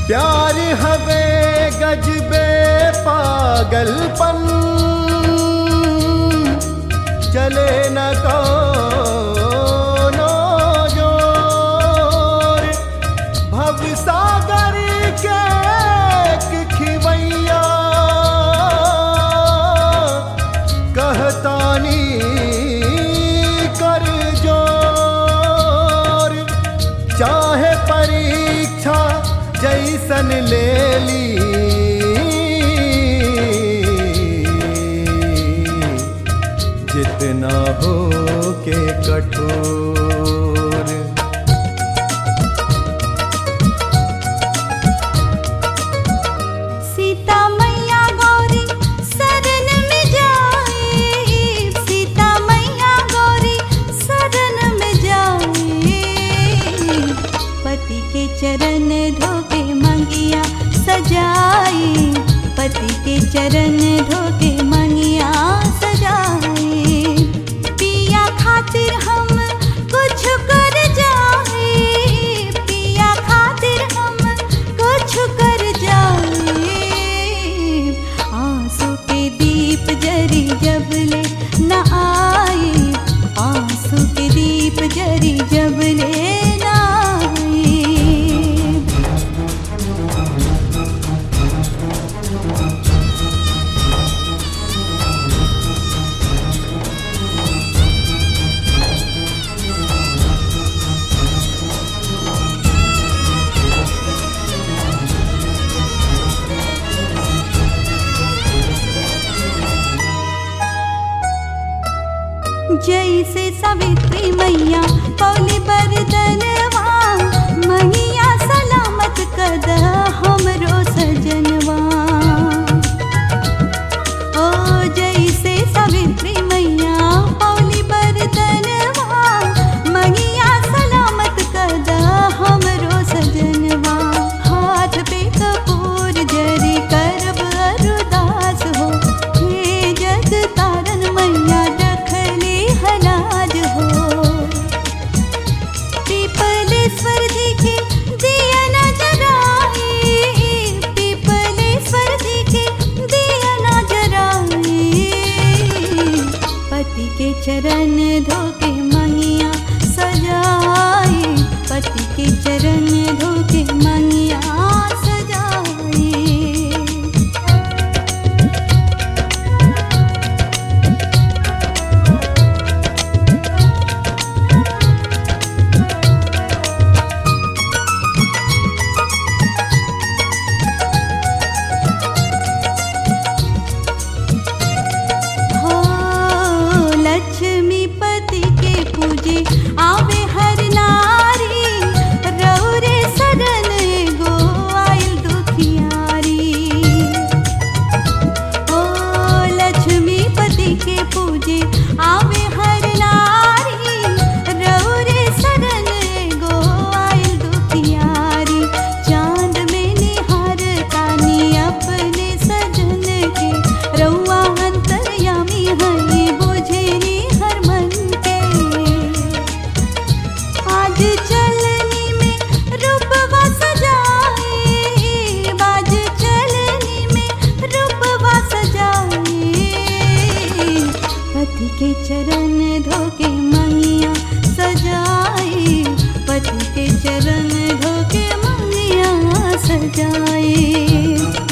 प्यार हवे गजबे पागलपन, चले न कोनो जोर। भवसागर के खिवैया कहतानी कर जोर। चाहे परीक्षा जैसन ले ली, जितना हो के कठोर। सीता मैया गौरी शरण में जाए, सीता मैया गौरी शरण में जाए। पति के चरण धोके मंगिया सजाए, पति के चरण धोके मंगिया सजाए। पिया खातिर हम कुछ कर जाए, पिया खातिर हम कुछ कर जाए। आंसू के दीप जरी जबले न आए, आंसू के दीप जरी जबले न आए। जैसे सावित्री मैया पौली बरदनवा, मैया सलामत कद हमरो सजनवा। ओ जैसे सावित्री मैया पौली बरदनवा, मैया सलामत कद हमरो सजनवा। हाथ पे कपूर जरी करब अरुदास हो, हे जग तारन मैया हलाज हो। पीपलेश्वर जी के दिया न जराए, पीपलेश्वर जी के दिया न जराए। पति के चरण धोके मंगिया सजाए, पति के चरण धोके मंगिया सजाए। लक्ष्मीपति के पूजे आवे हर नारी, रौरे शरण एगो आइल दुखियारी। ओ लक्ष्मीपति के पूजे आवे हर नारी, रौरे शरण एगो आइल दुखियारी। चांद में निहार तानी अपने सजन के, रउआ अंतर्यामी हई बुझेनी हर मन के। आज चलनी में रूपवा सजाए, आज चलनी में रूपवा सजाए। पति के चरण धोके मंगिया सजाए, पति के चरण धोके मंगिया सजाए।